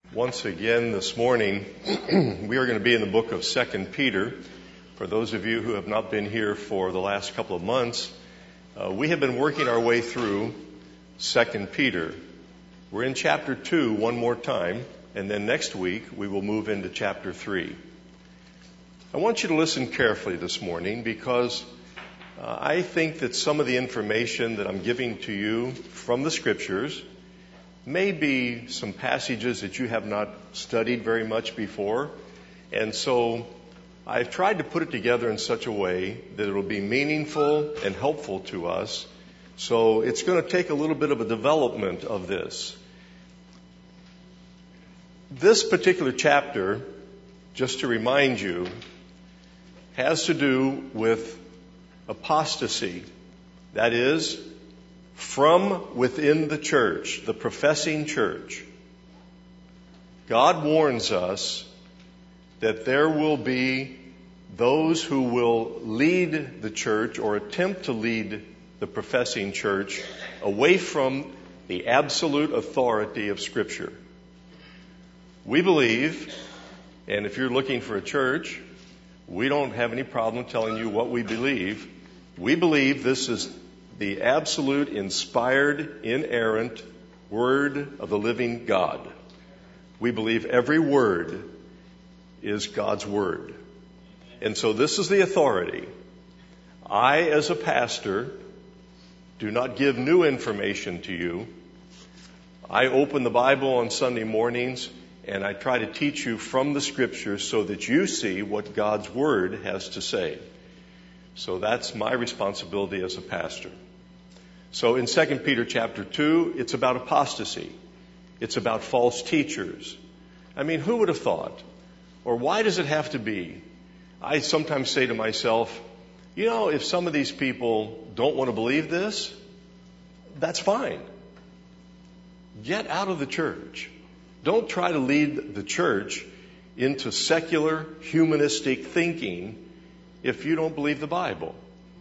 Once again this morning, we are going to be in the book of 2 Peter. For those of you who have not been here for the last couple of months, we have been working our way through 2 Peter. We're in chapter 2 one more time, and then next week we will move into chapter 3. I want you to listen carefully this morning because I think that some of the information that I'm giving to you from the Scriptures may be some passages that you have not studied very much before. And so I've tried to put it together in such a way that it will be meaningful and helpful to us. So it's going to take a little bit of a development of this. This particular chapter, just to remind you, has to do with apostasy. That is, from within the church, the professing church. God warns us that there will be those who will lead the church or attempt to lead the professing church away from the absolute authority of Scripture. We believe, and if you're looking for a church, we don't have any problem telling you what we believe. We believe this is the absolute, inspired, inerrant Word of the living God. We believe every word is God's Word. And so this is the authority. I, as a pastor, do not give new information to you. I open the Bible on Sunday mornings and I try to teach you from the Scriptures so that you see what God's Word has to say. So that's my responsibility as a pastor. So in 2 Peter chapter 2, it's about apostasy. It's about false teachers. I mean, who would have thought? Or why does it have to be? I sometimes say to myself, if some of these people don't want to believe this, that's fine. Get out of the church. Don't try to lead the church into secular, humanistic thinking if you don't believe the Bible.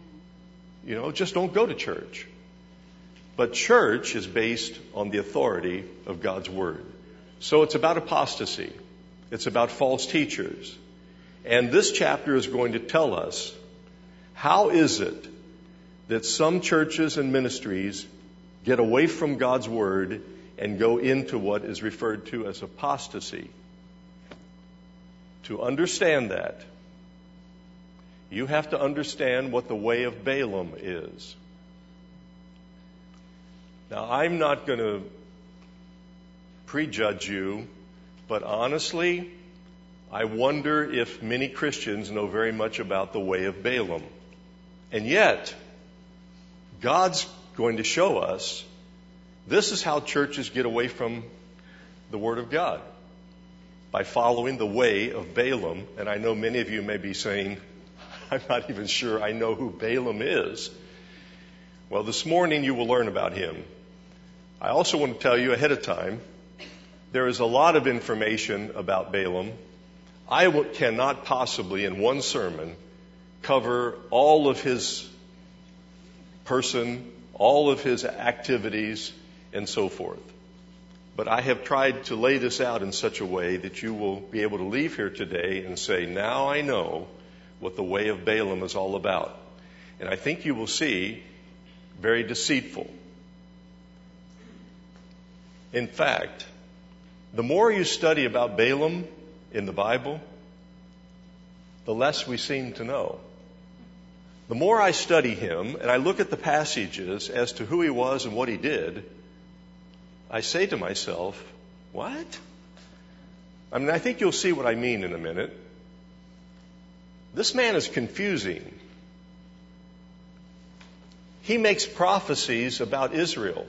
Just don't go to church. But church is based on the authority of God's Word. So it's about apostasy. It's about false teachers. And this chapter is going to tell us, how is it that some churches and ministries get away from God's Word and go into what is referred to as apostasy? To understand that, you have to understand what the way of Balaam is. Now, I'm not going to prejudge you, but honestly, I wonder if many Christians know very much about the way of Balaam. And yet, God's going to show us this is how churches get away from the Word of God, by following the way of Balaam. And I know many of you may be saying, I'm not even sure I know who Balaam is. Well, this morning you will learn about him. I also want to tell you ahead of time, there is a lot of information about Balaam. I cannot possibly in one sermon cover all of his person, all of his activities, and so forth. But I have tried to lay this out in such a way that you will be able to leave here today and say, now I know what the way of Balaam is all about. And I think you will see, very deceitful. In fact, the more you study about Balaam in the Bible, the less we seem to know. The more I study him and I look at the passages as to who he was and what he did, I say to myself, what? I think you'll see what I mean in a minute. This man is confusing. He makes prophecies about Israel.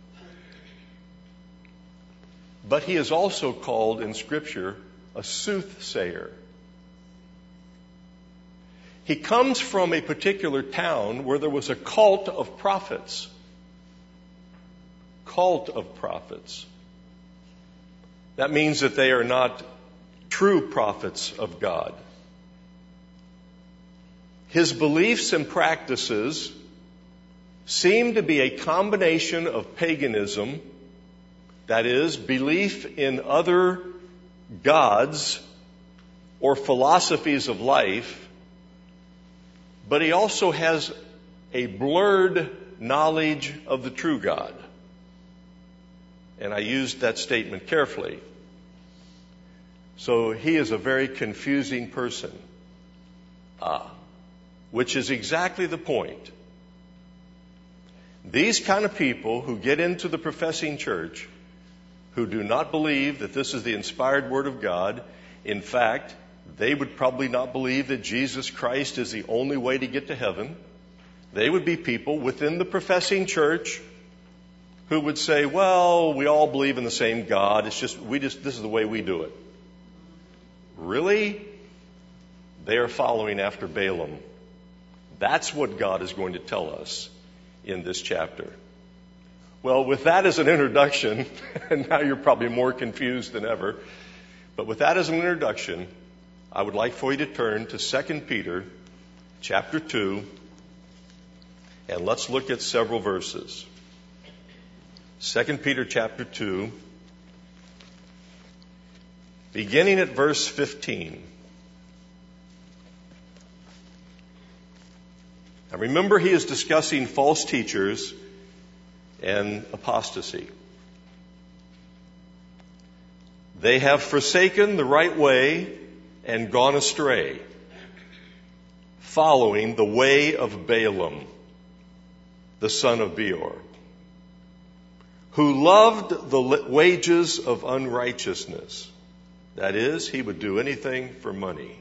But he is also called in Scripture a soothsayer. He comes from a particular town where there was a cult of prophets. Cult of prophets. That means that they are not true prophets of God. His beliefs and practices seem to be a combination of paganism, that is, belief in other gods or philosophies of life, but he also has a blurred knowledge of the true God. And I used that statement carefully. So he is a very confusing person, which is exactly the point. These kind of people who get into the professing church, who do not believe that this is the inspired Word of God, in fact, they would probably not believe that Jesus Christ is the only way to get to heaven. They would be people within the professing church who would say, well, we all believe in the same God. This is the way we do it. Really? They are following after Balaam. That's what God is going to tell us in this chapter. Well, with that as an introduction, and now you're probably more confused than ever, but with that as an introduction, I would like for you to turn to 2 Peter chapter 2, and let's look at several verses. 2 Peter chapter 2, beginning at verse 15. Now remember, he is discussing false teachers and apostasy. They have forsaken the right way and gone astray, following the way of Balaam, the son of Beor, who loved the wages of unrighteousness. That is, he would do anything for money.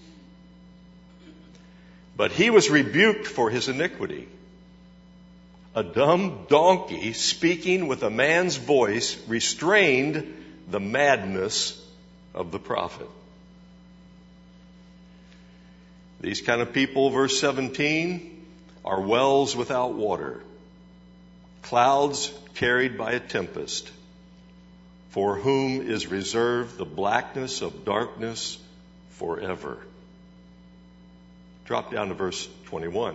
But he was rebuked for his iniquity. A dumb donkey speaking with a man's voice restrained the madness of the prophet. These kind of people, verse 17, are wells without water, clouds carried by a tempest, for whom is reserved the blackness of darkness forever. Drop down to verse 21.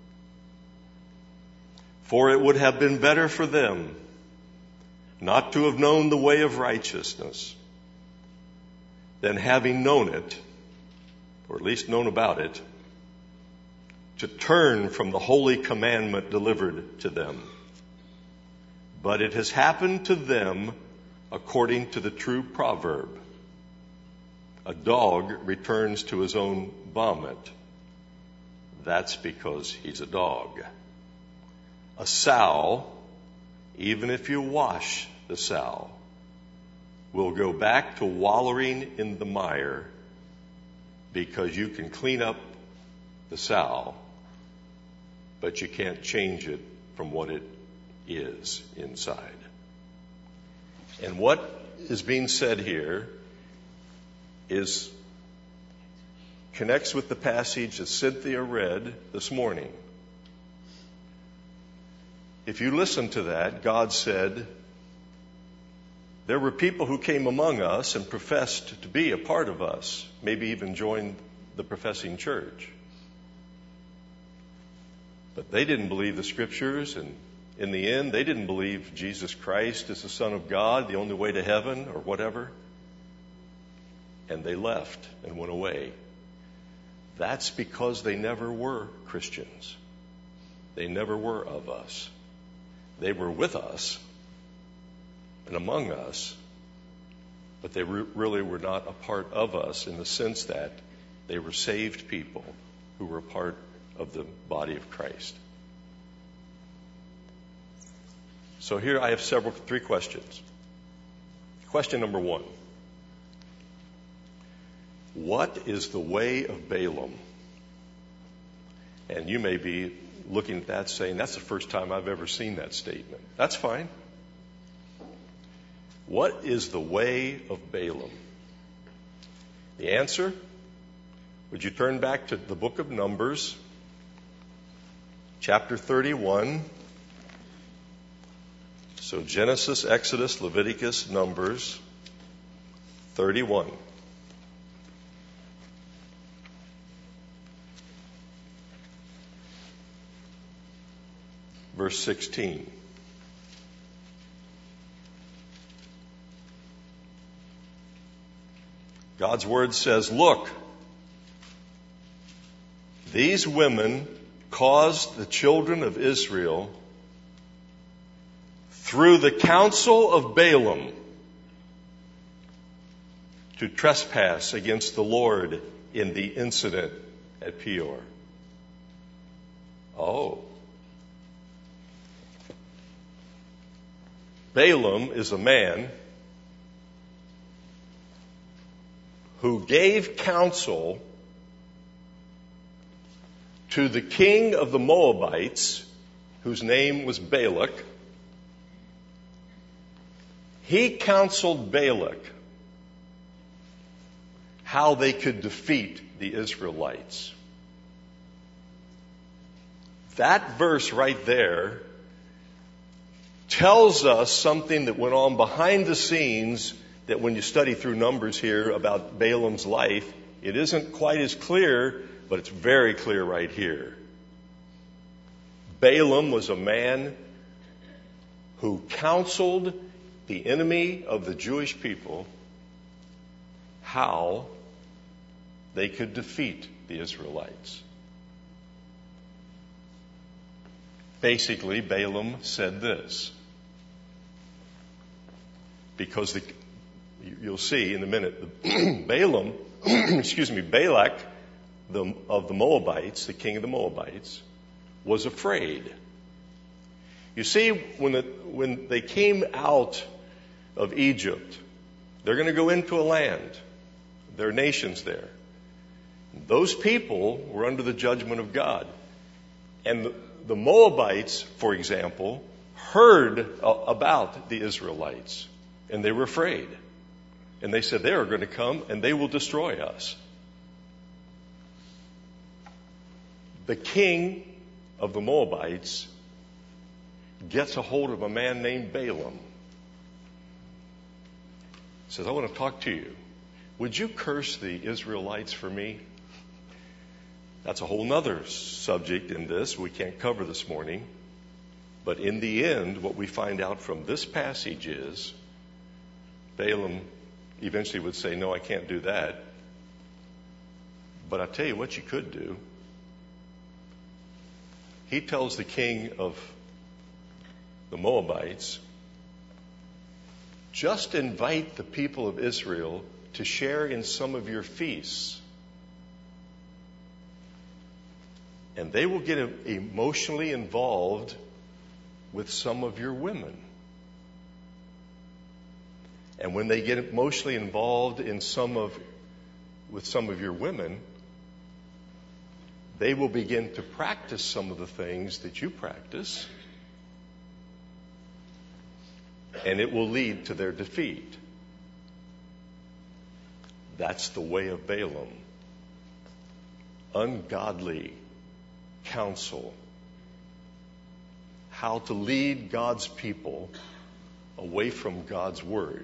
For it would have been better for them not to have known the way of righteousness than having known it, or at least known about it, to turn from the holy commandment delivered to them. But it has happened to them according to the true proverb. A dog returns to his own vomit. That's because he's a dog. A sow, even if you wash the sow, will go back to wallowing in the mire because you can clean up the sow, but you can't change it from what it is inside. And what is being said here connects with the passage that Cynthia read this morning. If you listen to that, God said, there were people who came among us and professed to be a part of us, maybe even joined the professing church. But they didn't believe the scriptures, and in the end, they didn't believe Jesus Christ is the Son of God, the only way to heaven, or whatever. And they left and went away. That's because they never were Christians. They never were of us. They were with us and among us, but they really were not a part of us in the sense that they were saved people who were part of the body of Christ. So here I have three questions. Question number one. What is the way of Balaam? And you may be looking at that saying, that's the first time I've ever seen that statement. That's fine. What is the way of Balaam? The answer? Would you turn back to the book of Numbers, chapter 31. So Genesis, Exodus, Leviticus, Numbers 31. Verse 16. God's word says, look, these women caused the children of Israel through the counsel of Balaam to trespass against the Lord in the incident at Peor. Oh. Balaam is a man who gave counsel to the king of the Moabites, whose name was Balak. He counseled Balak how they could defeat the Israelites. That verse right there tells us something that went on behind the scenes that when you study through Numbers here about Balaam's life, it isn't quite as clear, but it's very clear right here. Balaam was a man who counseled the enemy of the Jewish people how they could defeat the Israelites. Basically, Balaam said this, because you'll see in a minute, Balaam, Balak of the Moabites, the king of the Moabites, was afraid. You see, when they came out of Egypt, they're going to go into a land. There are nations there. Those people were under the judgment of God. And the Moabites, for example, heard about the Israelites, and they were afraid. And they said, they are going to come and they will destroy us. The king of the Moabites gets a hold of a man named Balaam. Says, I want to talk to you. Would you curse the Israelites for me? That's a whole nother subject in this we can't cover this morning. But in the end, what we find out from this passage is Balaam eventually would say, no, I can't do that. But I'll tell you what you could do. He tells the king of the Moabites, just invite the people of Israel to share in some of your feasts. And they will get emotionally involved with some of your women. And when they get emotionally involved with some of your women, they will begin to practice some of the things that you practice, and it will lead to their defeat. That's the way of Balaam. Ungodly counsel. How to lead God's people away from God's word.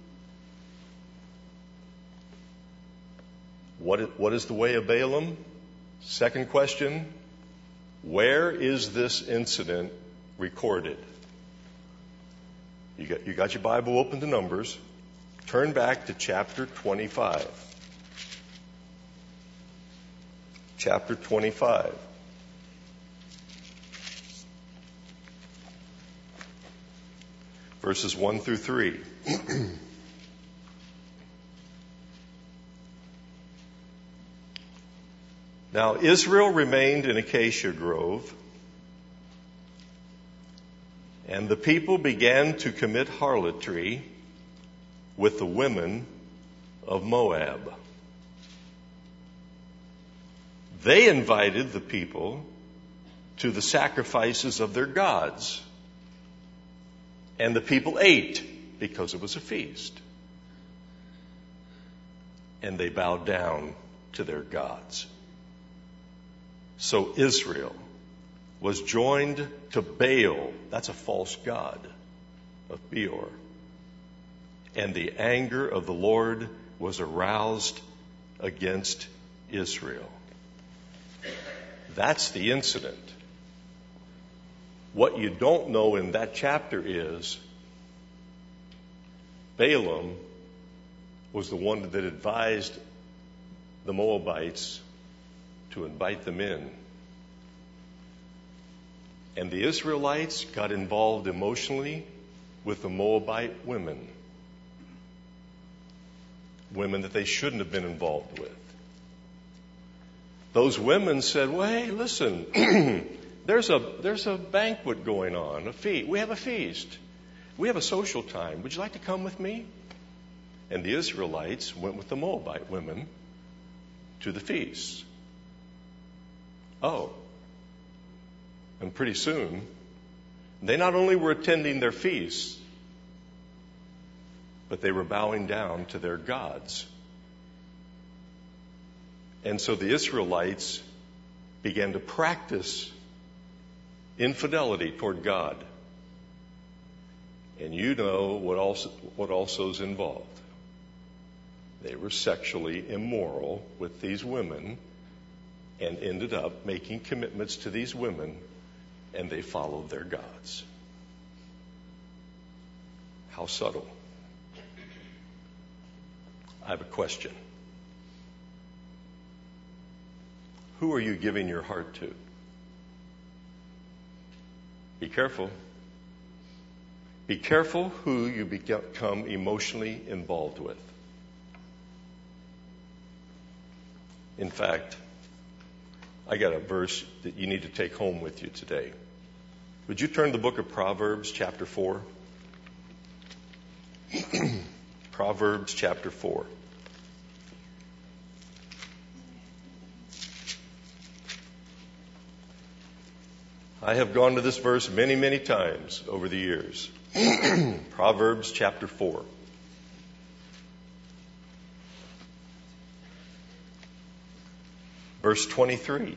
What is the way of Balaam? Second question, where is this incident recorded? You got your Bible open to Numbers. Turn back to chapter 25. Chapter 25. Verses 1 through 3. Now Israel remained in Acacia Grove, and the people began to commit harlotry with the women of Moab. They invited the people to the sacrifices of their gods, and the people ate because it was a feast. And they bowed down to their gods. So Israel was joined to Baal, that's a false god, of Peor. And the anger of the Lord was aroused against Israel. That's the incident. What you don't know in that chapter is Balaam was the one that advised the Moabites to invite them in. And the Israelites got involved emotionally with the Moabite women. Women that they shouldn't have been involved with. Those women said, well, hey, listen, there's a banquet going on, a feast. We have a feast. We have a social time. Would you like to come with me? And the Israelites went with the Moabite women to the feast. Oh. And pretty soon, they not only were attending their feasts, but they were bowing down to their gods. And so the Israelites began to practice infidelity toward God. And you know what also is involved. They were sexually immoral with these women and ended up making commitments to these women, and they followed their gods. How subtle. I have a question. Who are you giving your heart to? Be careful. Be careful who you become emotionally involved with. In fact, I got a verse that you need to take home with you today. Would you turn to the book of Proverbs, chapter 4? Proverbs, chapter 4. I have gone to this verse many, many times over the years. Proverbs, chapter 4. Verse 23.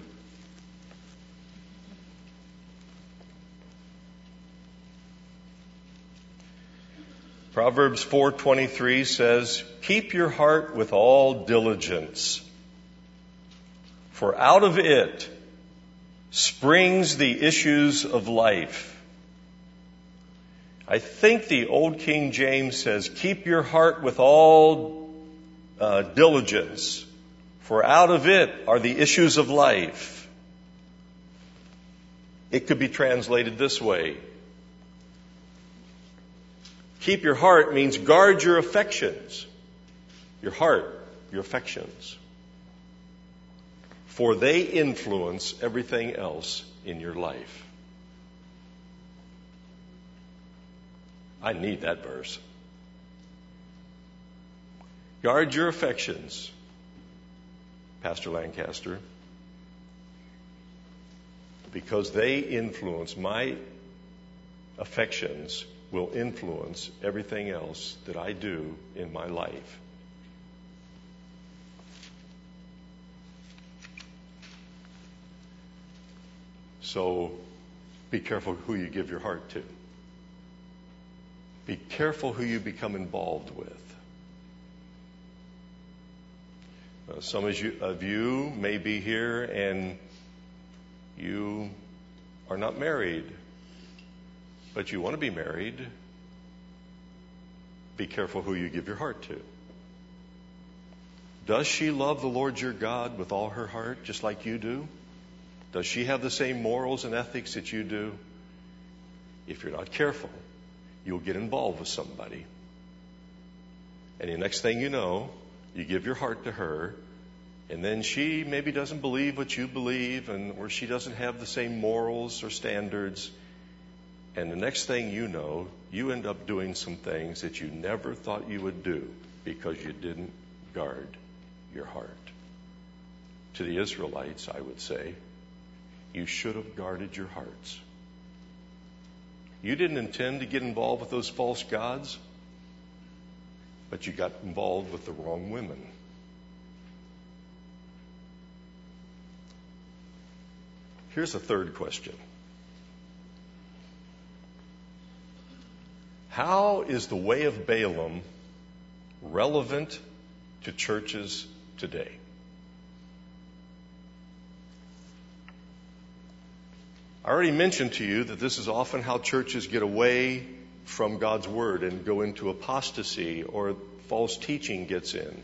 Proverbs 4:23 says, "Keep your heart with all diligence, for out of it springs the issues of life." I think the Old King James says, "Keep your heart with all diligence, for out of it are the issues of life." It could be translated this way. Keep your heart means guard your affections. Your heart, your affections. For they influence everything else in your life. I need that verse. Guard your affections, Pastor Lancaster, because they influence, my affections will influence everything else that I do in my life. So be careful who you give your heart to. Be careful who you become involved with. Some of you may be here and you are not married, but you want to be married. Be careful who you give your heart to. Does she love the Lord your God with all her heart, just like you do? Does she have the same morals and ethics that you do? If you're not careful, you'll get involved with somebody. And the next thing you know, you give your heart to her, and then she maybe doesn't believe what you believe, or she doesn't have the same morals or standards. And the next thing you know, you end up doing some things that you never thought you would do because you didn't guard your heart. To the Israelites, I would say, you should have guarded your hearts. You didn't intend to get involved with those false gods, but you got involved with the wrong women. Here's a third question. How is the way of Balaam relevant to churches today? I already mentioned to you that this is often how churches get away from God's Word and go into apostasy or false teaching gets in.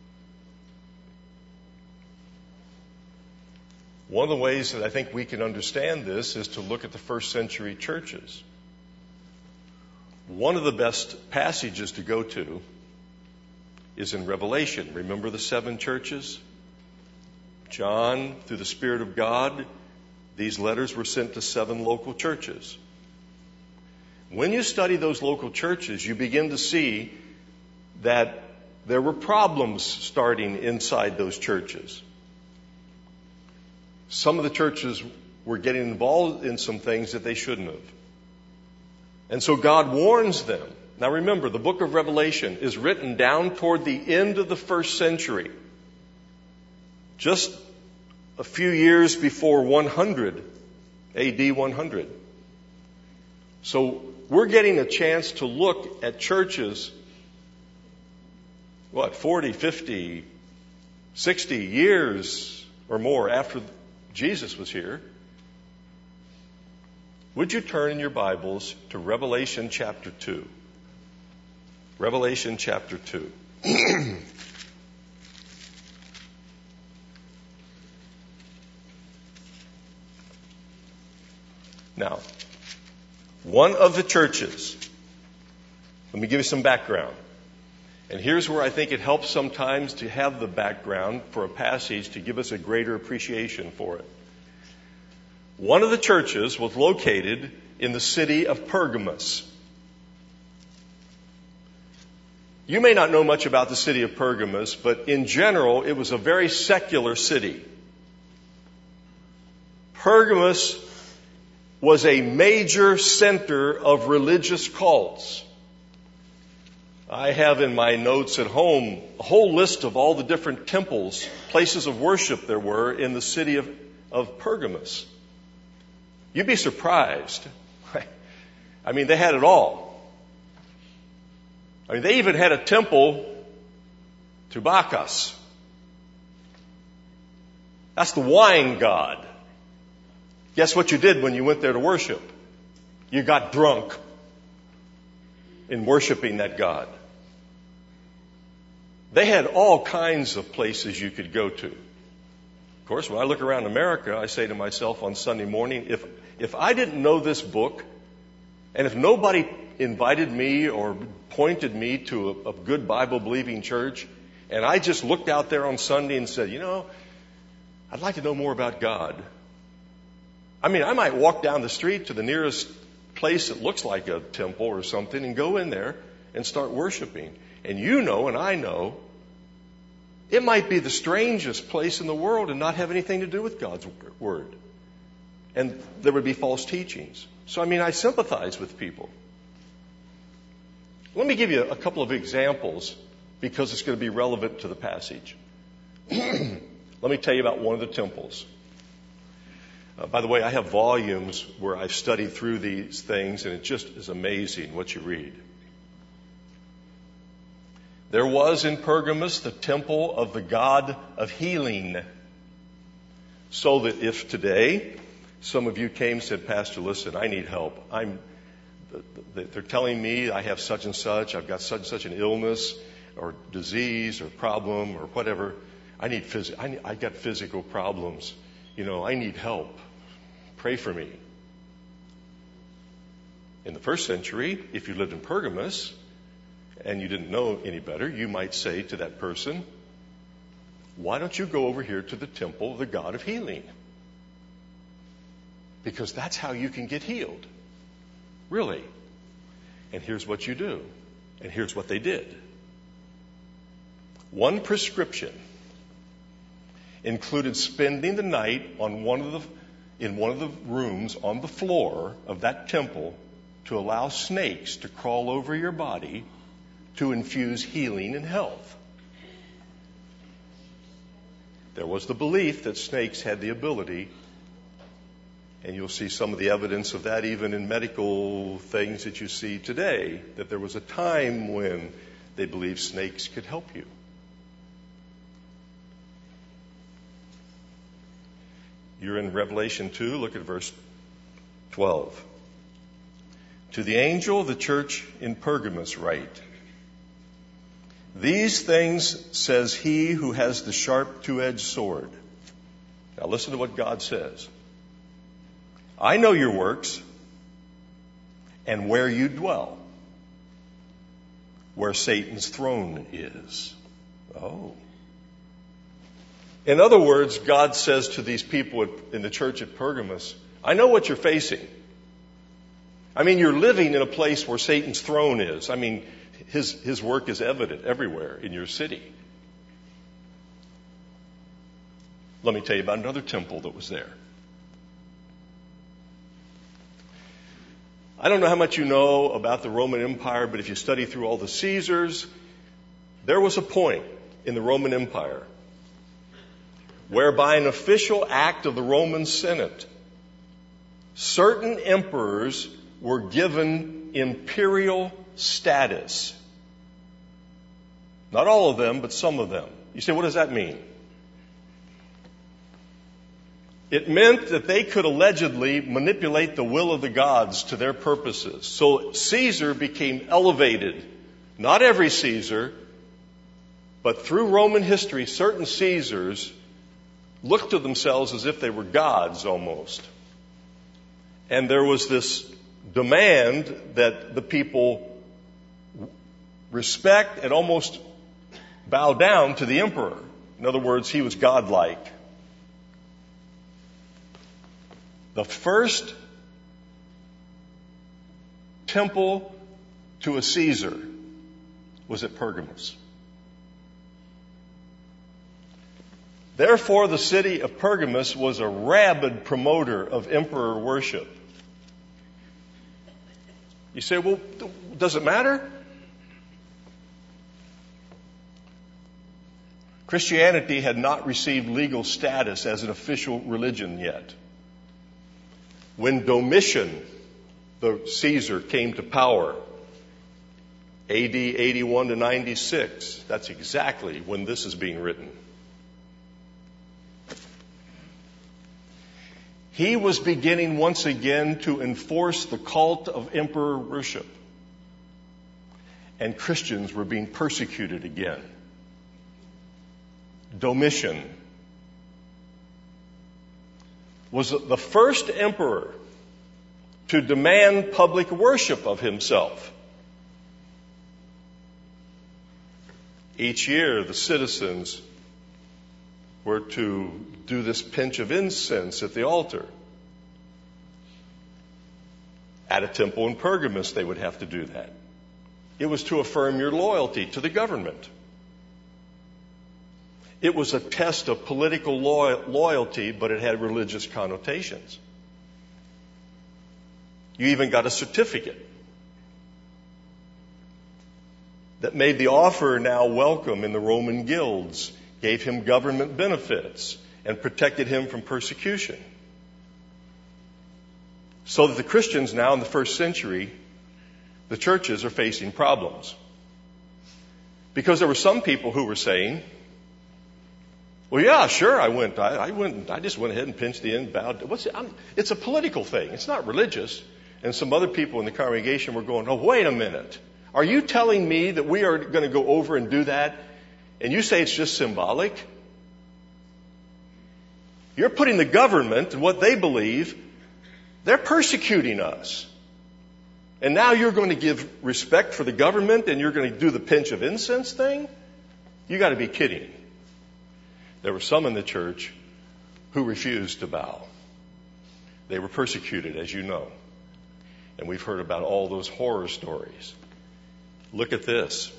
One of the ways that I think we can understand this is to look at the first century churches. One of the best passages to go to is in Revelation. Remember the 7 churches? John, through the Spirit of God, these letters were sent to 7 local churches. When you study those local churches, you begin to see that there were problems starting inside those churches. Some of the churches were getting involved in some things that they shouldn't have. And so God warns them. Now remember, the book of Revelation is written down toward the end of the first century. Just a few years before 100, AD 100. So we're getting a chance to look at churches, 40, 50, 60 years or more after Jesus was here. Would you turn in your Bibles to Revelation chapter 2? Revelation chapter 2. Now, one of the churches, let me give you some background. And here's where I think it helps sometimes to have the background for a passage to give us a greater appreciation for it. One of the churches was located in the city of Pergamos. You may not know much about the city of Pergamos, but in general, it was a very secular city. Pergamos was a major center of religious cults. I have in my notes at home a whole list of all the different temples, places of worship there were in the city of Pergamos. You'd be surprised. I mean, they had it all. I mean, they even had a temple to Bacchus. That's the wine god. Guess what you did when you went there to worship? You got drunk in worshiping that god. They had all kinds of places you could go to. Of course, when I look around America, I say to myself on Sunday morning, if I didn't know this book, and if nobody invited me or pointed me to a good Bible-believing church, and I just looked out there on Sunday and said, I'd like to know more about God. I mean, I might walk down the street to the nearest place that looks like a temple or something and go in there and start worshiping. And and I know, it might be the strangest place in the world and not have anything to do with God's Word. And there would be false teachings. So, I sympathize with people. Let me give you a couple of examples because it's going to be relevant to the passage. Let me tell you about one of the temples. By the way, I have volumes where I've studied through these things, and it just is amazing what you read. There was in Pergamos the temple of the god of healing. So that if today some of you came and said, Pastor, listen, I need help. They're telling me I have such and such, I've got such and such an illness or disease or problem or whatever. I got physical problems. I need help. Pray for me. In the first century, if you lived in Pergamos and you didn't know any better, you might say to that person, why don't you go over here to the temple of the God of healing? Because that's how you can get healed. Really. And here's what you do. And here's what they did. One prescription included spending the night in one of the rooms on the floor of that temple to allow snakes to crawl over your body to infuse healing and health. There was the belief that snakes had the ability, and you'll see some of the evidence of that even in medical things that you see today, that there was a time when they believed snakes could help you. You're in Revelation 2, look at verse 12. To the angel of the church in Pergamos write, These things says he who has the sharp two-edged sword. Now listen to what God says. I know your works and where you dwell, where Satan's throne is. Oh. In other words, God says to these people in the church at Pergamos, I know what you're facing. I mean, you're living in a place where Satan's throne is. I mean, his work is evident everywhere in your city. Let me tell you about another temple that was there. I don't know how much you know about the Roman Empire, but if you study through all the Caesars, there was a point in the Roman Empire whereby an official act of the Roman Senate, certain emperors were given imperial status. Not all of them, but some of them. You say, what does that mean? It meant that they could allegedly manipulate the will of the gods to their purposes. So Caesar became elevated. Not every Caesar, but through Roman history, certain Caesars looked to themselves as if they were gods almost. And there was this demand that the people respect and almost bow down to the emperor. In other words, he was godlike. The first temple to a Caesar was at Pergamos. Therefore, the city of Pergamos was a rabid promoter of emperor worship. You say, well, does it matter? Christianity had not received legal status as an official religion yet. When Domitian, the Caesar, came to power, AD 81 to 96, that's exactly when this is being written. He was beginning once again to enforce the cult of emperor worship. And Christians were being persecuted again. Domitian was the first emperor to demand public worship of himself. Each year, the citizens were to do this pinch of incense at the altar. At a temple in Pergamos, they would have to do that. It was to affirm your loyalty to the government. It was a test of political loyalty, but it had religious connotations. You even got a certificate that made the offerer now welcome in the Roman guilds, gave him government benefits, and protected him from persecution. So that the Christians now in the first century, the churches are facing problems. Because there were some people who were saying, well, yeah, sure, I just went ahead and pinched the end, bowed. It's a political thing. It's not religious. And some other people in the congregation were going, oh, wait a minute. Are you telling me that we are going to go over and do that? And you say it's just symbolic? You're putting the government and what they believe, they're persecuting us. And now you're going to give respect for the government and you're going to do the pinch of incense thing? You got to be kidding. There were some in the church who refused to bow. They were persecuted, as you know. And we've heard about all those horror stories. Look at this.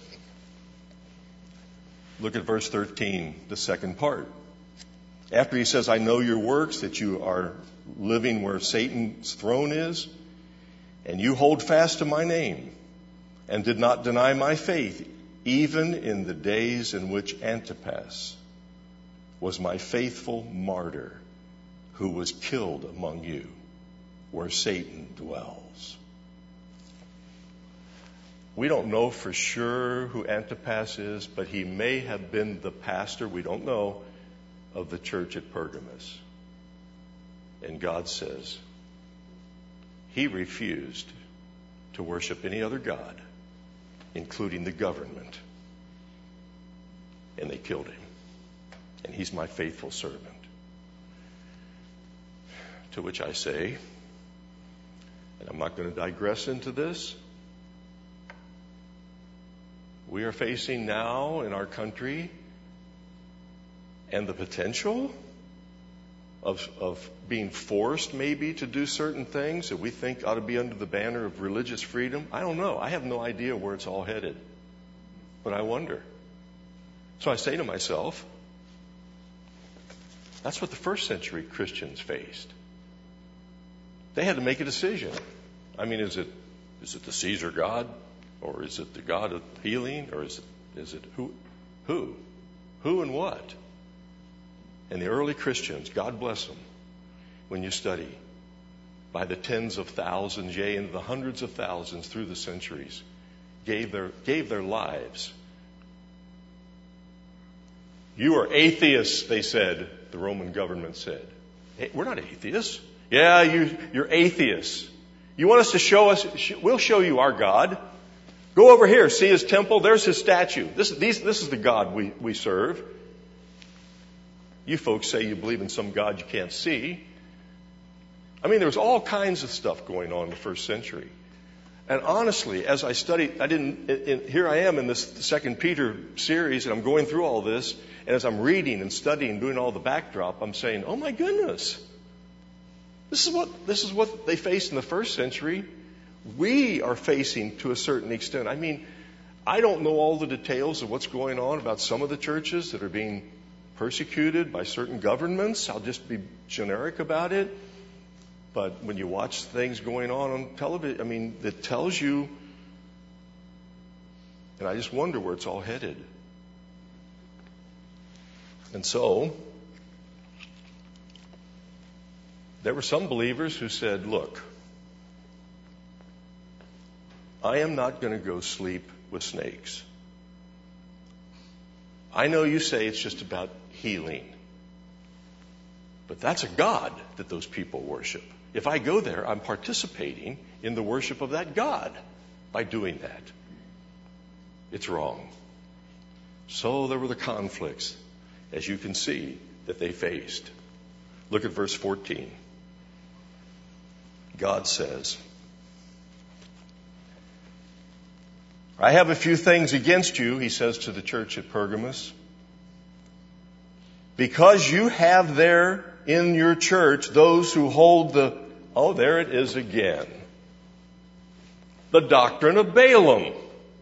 Look at verse 13, the second part. After he says, I know your works, that you are living where Satan's throne is, and you hold fast to my name, and did not deny my faith, even in the days in which Antipas was my faithful martyr, who was killed among you, where Satan dwells. We don't know for sure who Antipas is, but he may have been the pastor, we don't know, of the church at Pergamos. And God says he refused to worship any other god, including the government. and they killed him. And he's my faithful servant. To which I say, and I'm not going to digress into this, we are facing now in our country and the potential of being forced maybe to do certain things that we think ought to be under the banner of religious freedom. I don't know. I have no idea where it's all headed. But I wonder. So I say to myself, that's what the first century Christians faced. They had to make a decision. I mean, is it the Caesar God? Or is it the God of healing? Or is it who? Who and what? And the early Christians, God bless them, when you study, by the tens of thousands, yea, into the hundreds of thousands through the centuries, gave their lives. You are atheists, they said, the Roman government said. Hey, we're not atheists. Yeah, you're atheists. You want us to show us, we'll show you our God. Go over here, see his temple, there's his statue. This is the God we serve. You folks say you believe in some God you can't see. I mean, there was all kinds of stuff going on in the first century. And honestly, as I studied, here I am in this 2 Peter series, and I'm going through all this, and as I'm reading and studying, doing all the backdrop, I'm saying, oh my goodness, this is what they faced in the first century. We are facing to a certain extent. I mean, I don't know all the details of what's going on about some of the churches that are being persecuted by certain governments. I'll just be generic about it. But when you watch things going on television, I mean, it tells you, and I just wonder where it's all headed. And so, there were some believers who said, look, I am not going to go sleep with snakes. I know you say it's just about healing. But that's a God that those people worship. If I go there, I'm participating in the worship of that God by doing that. It's wrong. So there were the conflicts, as you can see, that they faced. Look at verse 14. God says, I have a few things against you, he says to the church at Pergamos. Because you have there in your church those who hold there it is again. The doctrine of Balaam.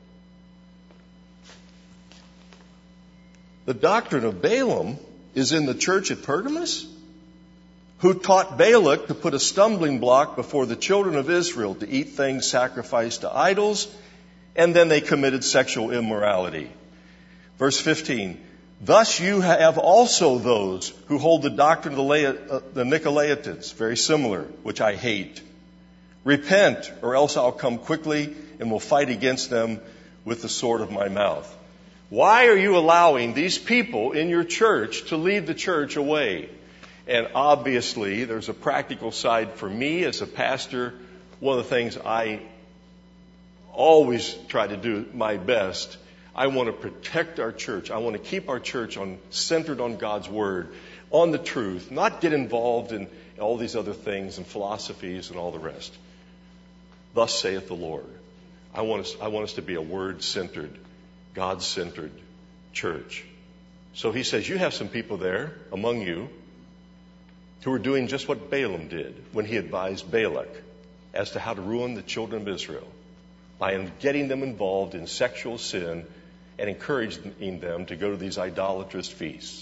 The doctrine of Balaam is in the church at Pergamos, who taught Balak to put a stumbling block before the children of Israel to eat things sacrificed to idols, and then they committed sexual immorality. Verse 15. Thus you have also those who hold the doctrine of the Nicolaitans, very similar, which I hate. Repent, or else I'll come quickly and will fight against them with the sword of my mouth. Why are you allowing these people in your church to lead the church away? And obviously, there's a practical side for me as a pastor. One of the things I always try to do my best, I want to protect our church. I want to keep our church centered on God's Word, on the truth, not get involved in all these other things and philosophies and all the rest. Thus saith the Lord. I want us to be a Word-centered, God-centered church. So he says, you have some people there among you who are doing just what Balaam did when he advised Balak as to how to ruin the children of Israel by getting them involved in sexual sin and encouraging them to go to these idolatrous feasts.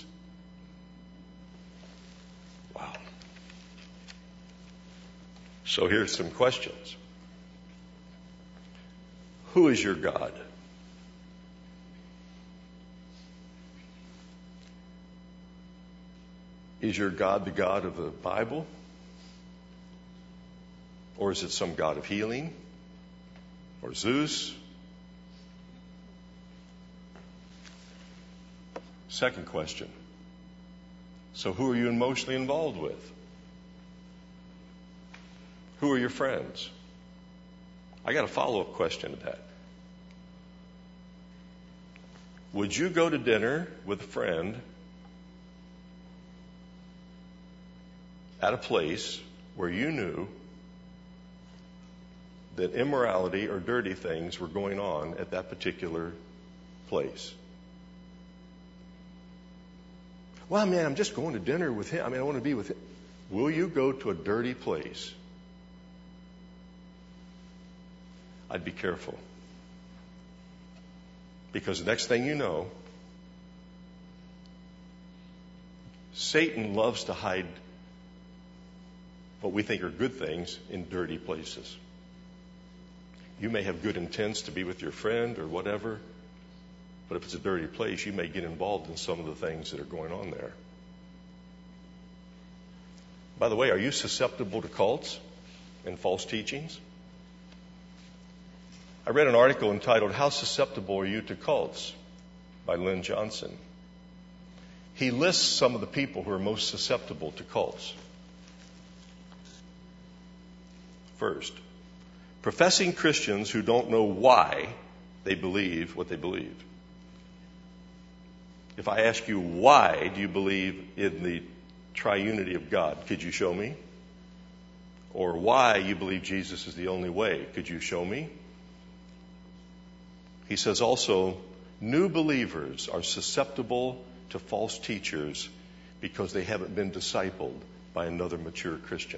Wow. So here's some questions. Who is your God? Is your God the God of the Bible? Or is it some God of healing? Or Zeus? Second question. So who are you emotionally involved with? Who are your friends? I got a follow-up question to that. Would you go to dinner with a friend at a place where you knew that immorality or dirty things were going on at that particular place? Well, man, I'm just going to dinner with him. I want to be with him. Will you go to a dirty place? I'd be careful. Because the next thing you know, Satan loves to hide what we think are good things in dirty places. You may have good intents to be with your friend or whatever, but if it's a dirty place, you may get involved in some of the things that are going on there. By the way, are you susceptible to cults and false teachings? I read an article entitled, "How Susceptible Are You to Cults?" by Lynn Johnson. He lists some of the people who are most susceptible to cults. First, professing Christians who don't know why they believe what they believe. If I ask you, why do you believe in the triunity of God? Could you show me? Or why you believe Jesus is the only way? Could you show me? He says also, new believers are susceptible to false teachers because they haven't been discipled by another mature Christian.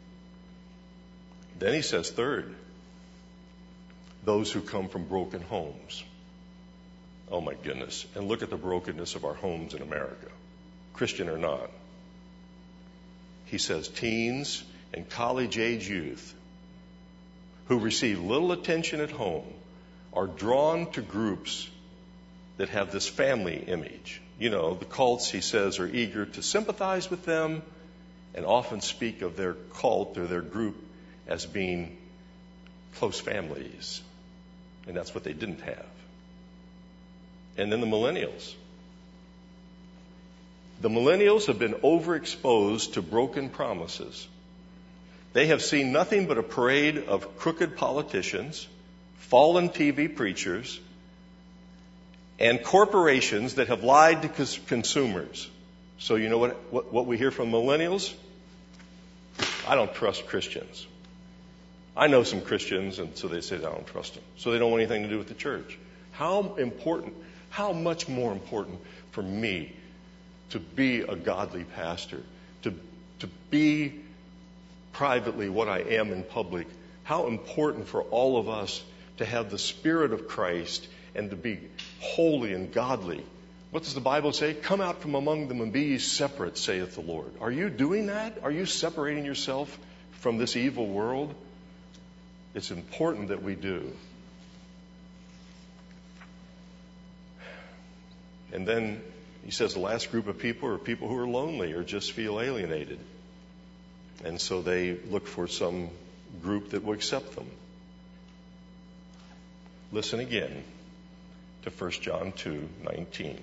Then he says, third, those who come from broken homes. Oh my goodness. And look at the brokenness of our homes in America, Christian or not. He says teens and college-age youth who receive little attention at home are drawn to groups that have this family image. You know, the cults, he says, are eager to sympathize with them and often speak of their cult or their group as being close families. And that's what they didn't have. And then the millennials. The millennials have been overexposed to broken promises. They have seen nothing but a parade of crooked politicians, fallen TV preachers, and corporations that have lied to consumers. So you know what we hear from millennials? I don't trust Christians. I know some Christians, and so they say I don't trust them. So they don't want anything to do with the church. How much more important for me to be a godly pastor, to be privately what I am in public. How important for all of us to have the Spirit of Christ and to be holy and godly. What does the Bible say? Come out from among them and be ye separate, saith the Lord. Are you doing that? Are you separating yourself from this evil world? It's important that we do. And then he says the last group of people are people who are lonely or just feel alienated. And so they look for some group that will accept them. Listen again to 1 John 2:19.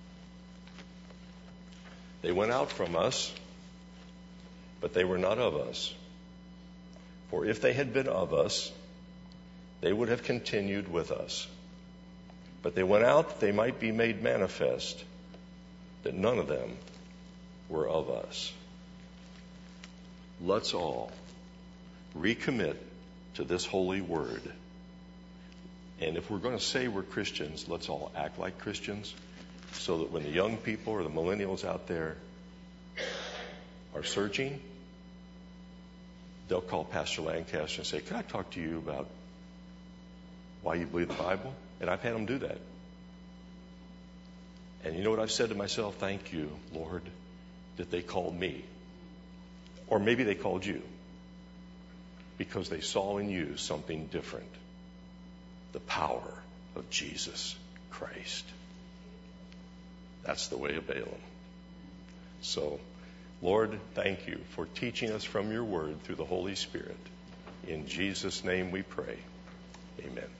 They went out from us, but they were not of us. For if they had been of us, they would have continued with us. But they went out that they might be made manifest that none of them were of us. Let's all recommit to this holy word. And if we're going to say we're Christians, let's all act like Christians so that when the young people or the millennials out there are searching, they'll call Pastor Lancaster and say, can I talk to you about why you believe the Bible? And I've had them do that. And you know what I've said to myself? Thank you, Lord, that they called me. Or maybe they called you because they saw in you something different. The power of Jesus Christ. That's the way of Balaam. So, Lord, thank you for teaching us from your word through the Holy Spirit. In Jesus' name we pray. Amen.